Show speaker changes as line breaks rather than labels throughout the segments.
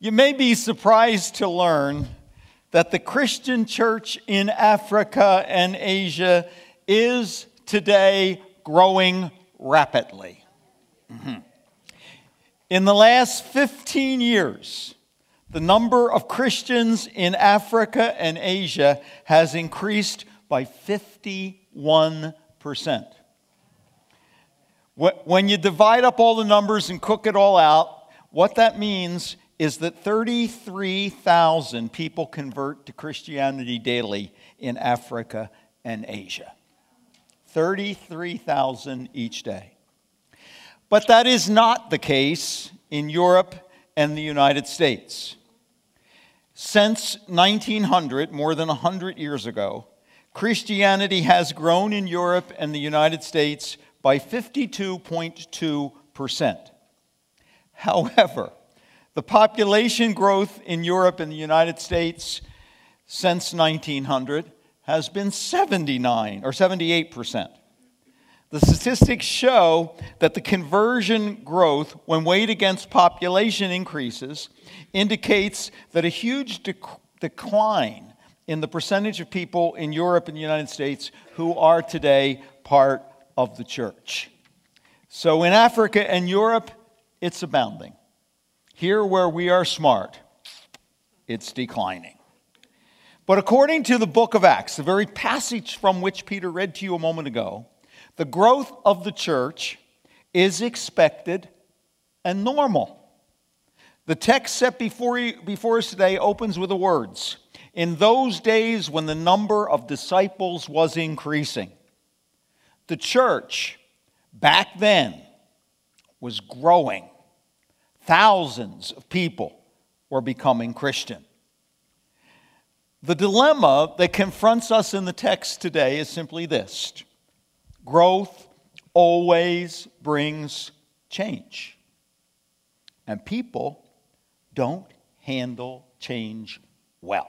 You may be surprised to learn that the Christian church in Africa and Asia is today growing rapidly. In the last 15 years, the number of Christians in Africa and Asia has increased by 51%. When you divide up all the numbers and cook it all out, what that means is that 33,000 people convert to Christianity daily in Africa and Asia. 33,000 each day. But that is not the case in Europe and the United States. Since 1900, more than 100 years ago, Christianity has grown in Europe and the United States by 52.2%. However, the population growth in Europe and the United States since 1900 has been 78%. The statistics show that the conversion growth, when weighed against population increases, indicates that a huge decline in the percentage of people in Europe and the United States who are today part of the church. So in Africa and Europe, it's abounding. Here where we are smart, it's declining. But according to the book of Acts, the very passage from which Peter read to you a moment ago, the growth of the church is expected and normal. The text set before us today opens with the words, "In those days when the number of disciples was increasing." The church back then was growing. Thousands of people were becoming Christian. The dilemma that confronts us in the text today is simply this: growth always brings change. And people don't handle change well.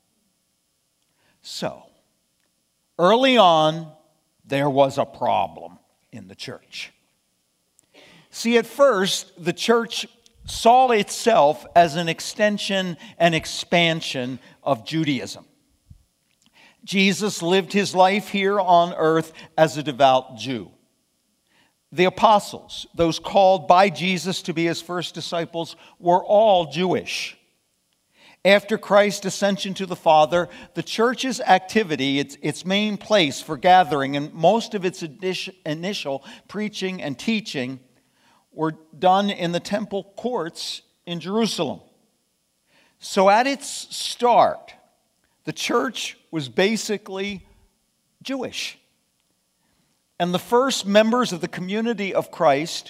So, early on, there was a problem in the church. See, at first, the church saw itself as an extension and expansion of Judaism. Jesus lived his life here on earth as a devout Jew. The apostles, those called by Jesus to be his first disciples, were all Jewish. After Christ's ascension to the Father, the church's activity, its main place for gathering, and most of its initial preaching and teaching were done in the temple courts in Jerusalem. So at its start, the church was basically Jewish. And the first members of the community of Christ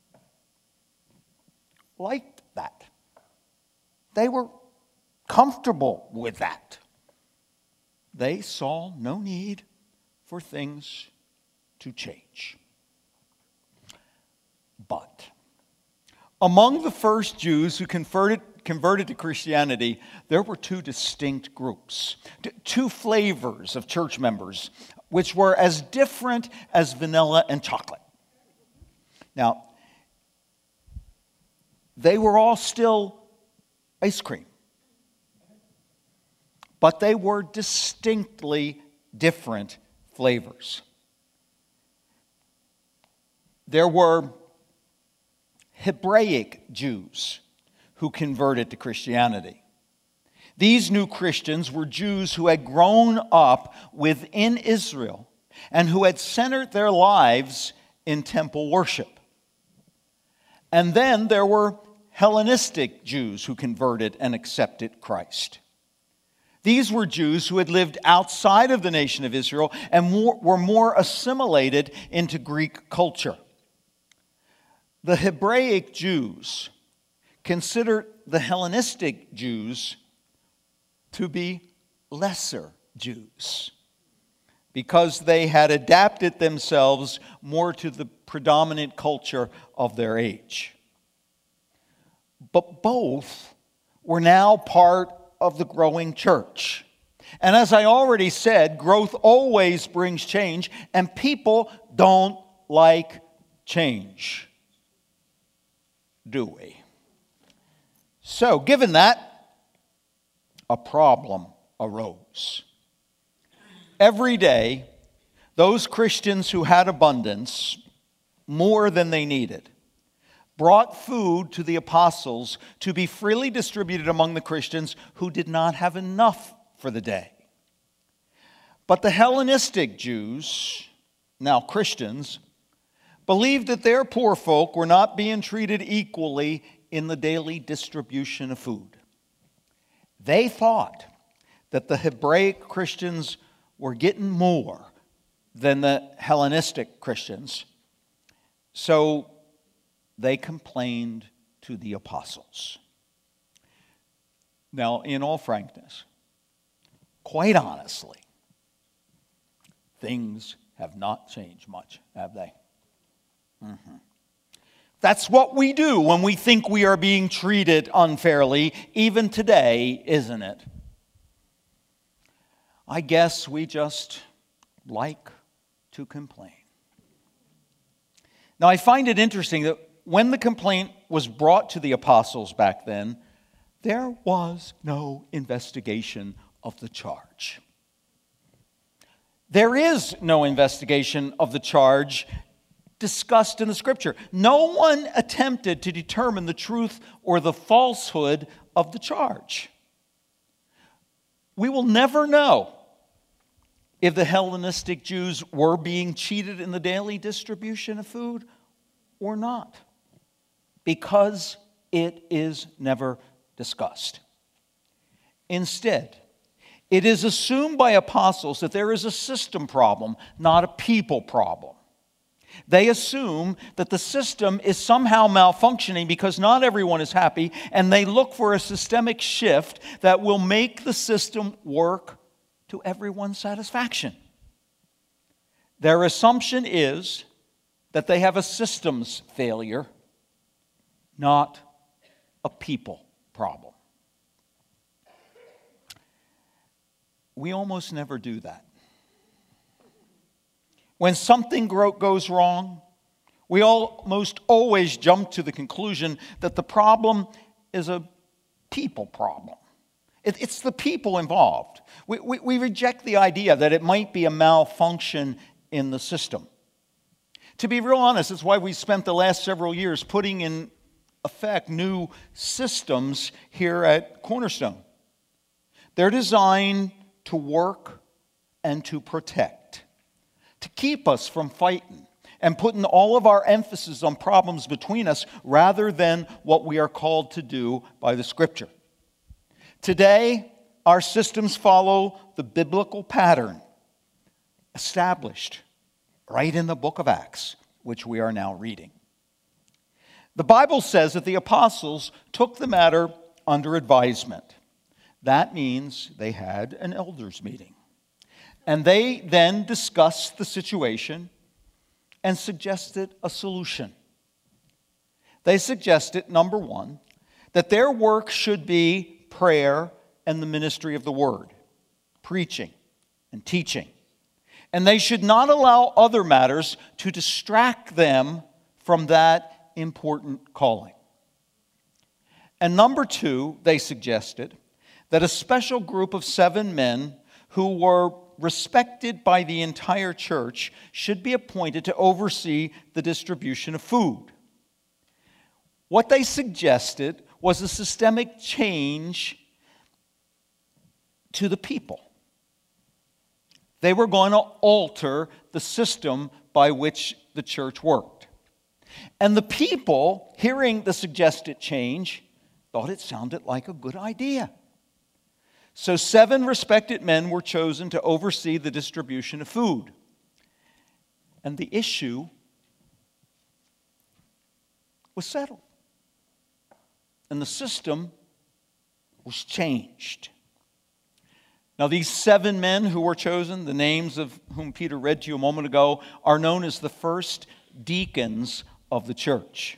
liked that. They were comfortable with that. They saw no need for things to change. But among the first Jews who converted to Christianity, there were two distinct groups, two flavors of church members, which were as different as vanilla and chocolate. Now, they were all still ice cream, but they were distinctly different flavors. There were Hebraic Jews who converted to Christianity. These new Christians were Jews who had grown up within Israel and who had centered their lives in temple worship. And then there were Hellenistic Jews who converted and accepted Christ. These were Jews who had lived outside of the nation of Israel and were more assimilated into Greek culture. The Hebraic Jews considered the Hellenistic Jews to be lesser Jews because they had adapted themselves more to the predominant culture of their age. But both were now part of the growing church. And as I already said, growth always brings change, and people don't like change, do we? So, given that, a problem arose. Every day, those Christians who had abundance, more than they needed, brought food to the apostles to be freely distributed among the Christians who did not have enough for the day. But the Hellenistic Jews, now Christians, believed that their poor folk were not being treated equally in the daily distribution of food. They thought that the Hebraic Christians were getting more than the Hellenistic Christians, so they complained to the apostles. Now, in all frankness, quite honestly, things have not changed much, have they? That's what we do when we think we are being treated unfairly, even today, isn't it? I guess we just like to complain. Now, I find it interesting that when the complaint was brought to the apostles back then, there was no investigation of the charge. There is no investigation of the charge discussed in the Scripture. No one attempted to determine the truth or the falsehood of the charge. We will never know if the Hellenistic Jews were being cheated in the daily distribution of food or not, because it is never discussed. Instead, it is assumed by apostles that there is a system problem, not a people problem. They assume that the system is somehow malfunctioning because not everyone is happy, and they look for a systemic shift that will make the system work to everyone's satisfaction. Their assumption is that they have a systems failure, not a people problem. We almost never do that. When something goes wrong, we almost always jump to the conclusion that the problem is a people problem. It's the people involved. We reject the idea that it might be a malfunction in the system. To be real honest, that's why we spent the last several years putting in effect new systems here at Cornerstone. They're designed to work and to protect, to keep us from fighting and putting all of our emphasis on problems between us rather than what we are called to do by the Scripture. Today, our systems follow the biblical pattern established right in the book of Acts, which we are now reading. The Bible says that the apostles took the matter under advisement. That means they had an elders meeting. And they then discussed the situation and suggested a solution. They suggested, number one, that their work should be prayer and the ministry of the word, preaching and teaching. And they should not allow other matters to distract them from that important calling. And number two, they suggested that a special group of 7 men who were respected by the entire church should be appointed to oversee the distribution of food. What they suggested was a systemic change to the people. They were going to alter the system by which the church worked. And the people, hearing the suggested change, thought it sounded like a good idea. So 7 respected men were chosen to oversee the distribution of food. And the issue was settled. And the system was changed. Now, these 7 men who were chosen, the names of whom Peter read to you a moment ago, are known as the first deacons of the church.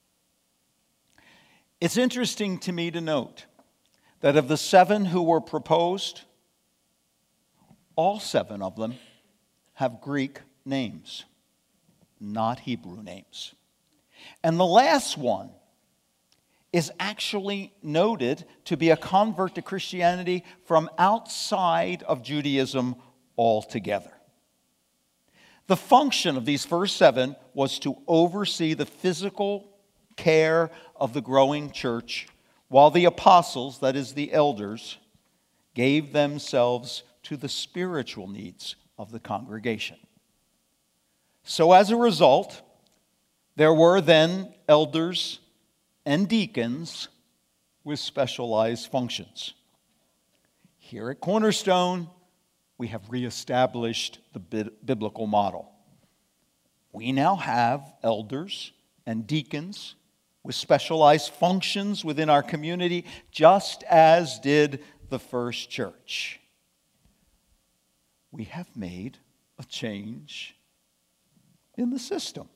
It's interesting to me to note that of the 7 who were proposed, all 7 of them have Greek names, not Hebrew names. And the last one is actually noted to be a convert to Christianity from outside of Judaism altogether. The function of these first 7 was to oversee the physical care of the growing church, while the apostles, that is the elders, gave themselves to the spiritual needs of the congregation. So as a result, there were then elders and deacons with specialized functions. Here at Cornerstone, we have reestablished the biblical model. We now have elders and deacons with specialized functions within our community, just as did the first church. We have made a change in the system.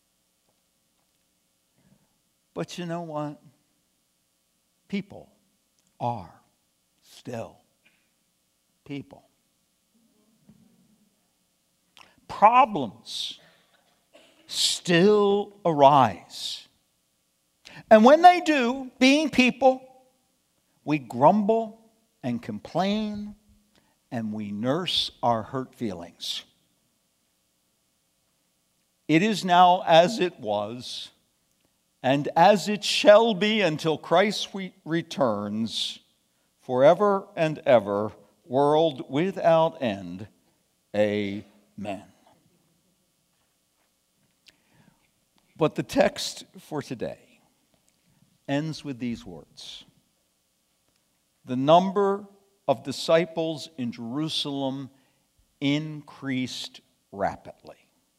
But you know what? People are still people. Problems still arise. And when they do, being people, we grumble and complain and we nurse our hurt feelings. It is now as it was, and as it shall be until Christ returns, forever and ever, world without end. Amen. But the text for today ends with these words. The number of disciples in Jerusalem increased rapidly.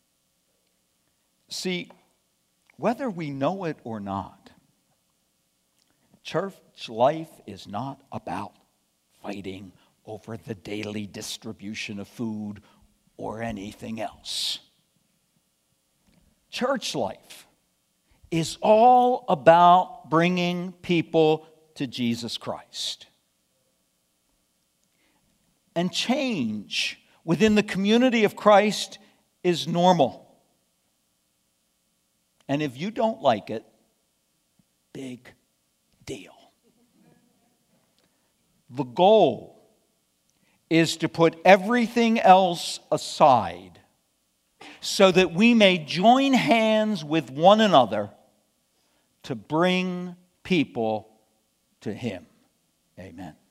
See, whether we know it or not, church life is not about fighting over the daily distribution of food or anything else. Church life is all about bringing people to Jesus Christ. And change within the community of Christ is normal. And if you don't like it, big deal. The goal is to put everything else aside so that we may join hands with one another to bring people to Him. Amen.